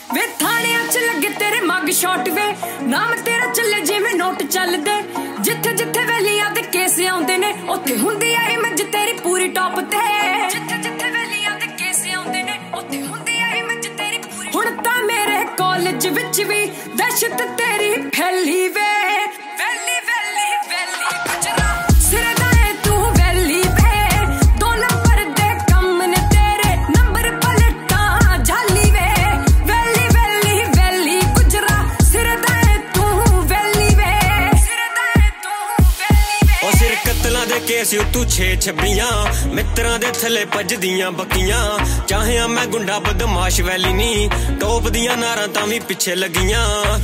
ਵੇ ਥਾਣਿਆਂ ਚ ਲੱਗੇ ਤੇਰੇ ਮੱਗ ਸ਼ਾਟ ਵੇ ਨਾਮ ਤੇਰਾ ਚੱਲੇ ਜਿਵੇਂ ਨੋਟ ਚੱਲਦੇ ਜਿੱਥੇ ਜਿੱਥੇ ਵੈਲੀਆਂ ਦੇ ਕੇਸ ਆਉਂਦੇ ਨੇ ਉੱਥੇ ਹੁੰਦੀ ਆ ਇਮੇਜ ਤੇਰੀ ਪੂਰੀ ਟੌਪ ਤੇ ਜਿੱਥੇ ਜਿੱਥੇ ਵੈਲੀਆਂ ਦੇ ਕੇਸ ਆਉਂਦੇ ਨੇ ਉੱਥੇ ਹੁੰਦੀ ਆ ਇਮੇਜ ਤੇਰੀ ਪੂਰੀ ਹੁਣ ਤਾਂ ਮੇਰੇ ਕਾਲਜ ਵਿੱਚ ਵੀ ਦਹਿਸ਼ਤ ਤੇਰੀ ਫੈਲੀ ਵੇ ਵੈਲੀ ਵੈਲੀ ਵੈਲੀ ਗੁਜਰਾ ਸਿਰੇ ਦਾ ਏ ਤੂੰ ਵੈਲੀ ਵੇ 2 ਨੰਬਰ ਦੇ ਕੰਮ ਨੇ ਤੇਰੇ ਨੰਬਰ ਪਲਟਾਂ ਜਾਲੀ ਵੇ ਵੈਲੀ ਵੈਲੀ ਵੈਲੀ ਗੁਜਰਾ ਸਿਰੇ ਦਾ ਏ ਤੂੰ ਵੈਲੀ ਵੇ ਸਿਰੇ ਦਾ ਏ ਤੂੰ ਵੈਲੀ ਵੇ ਉਹ ਸਿਰ ਕਤਲਾਂ ਦੇ ਕੇਸ ਤੂੰ 6-26 ਮਿੱਤਰਾਂ ਦੇ ਥੱਲੇ ਭੱਜਦੀਆਂ ਬੱਕੀਆਂ ਚਾਹਿਆ ਮੈਂ ਗੁੰਡਾ ਬਦਮਾਸ਼ ਵੈਲੀ ਨੀ ਟੋਪ ਦੀਆਂ ਨਾਰਾਂ ਤਾਂ ਵੀ ਪਿੱਛੇ ਲੱਗੀਆਂ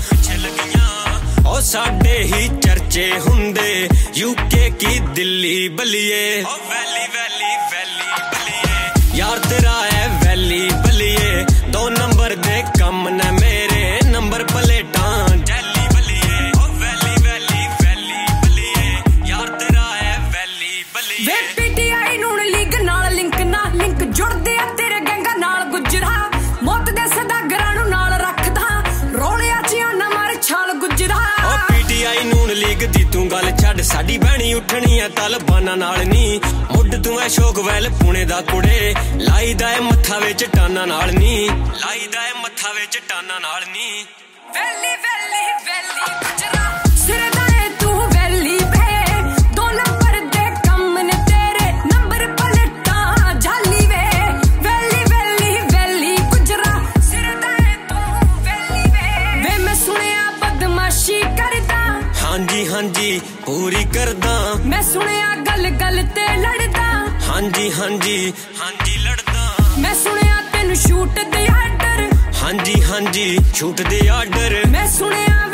ਉਹ ਸਾਡੇ ਹੀ ਚਰਚੇ ਹੁੰਦੇ ਯੂਕੇ ਕੀ ਦਿੱਲੀ ਬਲੀਏ ਉਹ ਵੈਲੀ ਵੈਲੀ ਵੈਲੀ ਬਲੀਏ ਯਾਰ ਤੇਰਾ ਐ ਵੈਲੀ ਬਲੀਏ 2 ਨੰਬਰ ਦੇ ਕੰਮ ਨੇ ਮੇਰੇ ਨੰਬਰ ਪਲੇਟਾਂ ਜੈਲੀ ਬਲੀਏ ਉਹ ਵੈਲੀ ਵੈਲੀ ਵੈਲੀ ਬਲੀਏ ਯਾਰ ਤੇਰਾ ਐ ਵੈਲੀ ਬਲੀਏ ਵੇ ਪੀਟੀਆਈ ਨੂੰ ਲੀਗ ਨਾਲ ਲਿੰਕ ਜੁੜਦੇ ਆ ਤੇਰੇ ਗੈਂਗਾ ਨਾਲ ਗੁਜਰਾ ਮੌਤ ਦੇ ਸਦਾਗਰਾਂ ਨੂੰ ਨਾਲ ਰੱਖਦਾ ਰੋਲਿਆ ਚਿਆਂ ਨਾ ਮਾਰ ਛਾਲ ਗੁਜਰਾ ਉਹ ਪੀਟੀਆਈ ਨੂਨ ਲੀਗ ਦੀ ਤੂੰ ਗੱਲ ਛੱਡ ਸਾਡੀ ਬਹਿਣੀ ਉੱਠਣੀ ਐ ਤਾਲਬਾਨਾਂ ਨਾਲ ਨੀ ਮੁੱਢ ਤੂੰ ਐ ਸ਼ੋਕ ਵੈਲ ਪੁਣੇ ਦਾ ਕੁੜੇ ਲਾਈਦਾ ਏ ਮੱਥਾ ਵਿੱਚ ਟਾਨਾਂ ਨਾਲ ਨੀ ਲਾਈਦਾ ਏ ਮੱਥਾ ਵਿੱਚ ਟਾਨਾਂ ਨਾਲ ਨੀ ਵੈਲੀ ਵੈਲੀ ਵੈਲੀ ਗੁਜਰਾ ਸਿਰੇ ਦਾ ਏ ਤੂੰ ਵੈਲੀ ਵੇ 2 ਨੰਬਰ ਦੇ ਕੰਮ ਨੇ ਤੇਰੇ ਨੰਬਰ ਪਲਟਾਂ ਜਾਲੀ ਵੇ ਵੈਲੀ ਵੈਲੀ ਵੈਲੀ ਗੁਜਰਾ ਸਿਰੇ ਦਾ ਏ ਤੂੰ ਵੈਲੀ ਵੇ ਮੈਂ ਸੁਣਿਆ ਬਦਮਾਸ਼ੀ ਕਰਦਾ ਹਾਂਜੀ ਹਾਂਜੀ ਪੂਰੀ ਕਰਦਾ ਮੈਂ ਸੁਣਿਆ ਗੱਲ ਗੱਲ ਤੇ ਲੜਦਾ ਹਾਂਜੀ ਹਾਂਜੀ ਹਾਂਜੀ ਲੜਦਾ ਮੈਂ ਸੁਣਿਆ ਤੈਨੂੰ ਸ਼ੂਟ ਦੇ ਆਰਡਰ ਹਾਂਜੀ ਹਾਂਜੀ ਛੂਟ ਦੇ ਆਰਡਰ ਮੈਂ ਸੁਣਿਆ